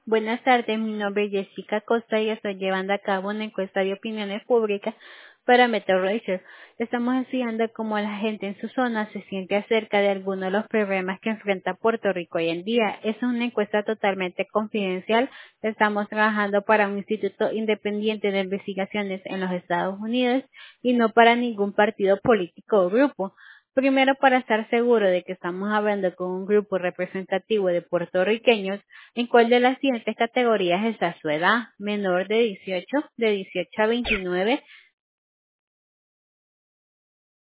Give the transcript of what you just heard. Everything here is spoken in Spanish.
Buenas tardes, mi nombre es Jessica Costa y estoy llevando a cabo una encuesta de opiniones públicas para Metro Research. Estamos estudiando cómo la gente en su zona se siente acerca de algunos de los problemas que enfrenta Puerto Rico hoy en día. Es una encuesta totalmente confidencial. Estamos trabajando para un instituto independiente de investigaciones en los Estados Unidos y no para ningún partido político o grupo. Primero, para estar seguro de que estamos hablando con un grupo representativo de puertorriqueños, ¿en cuál de las siguientes categorías está su edad? Menor de 18, de 18 a 29,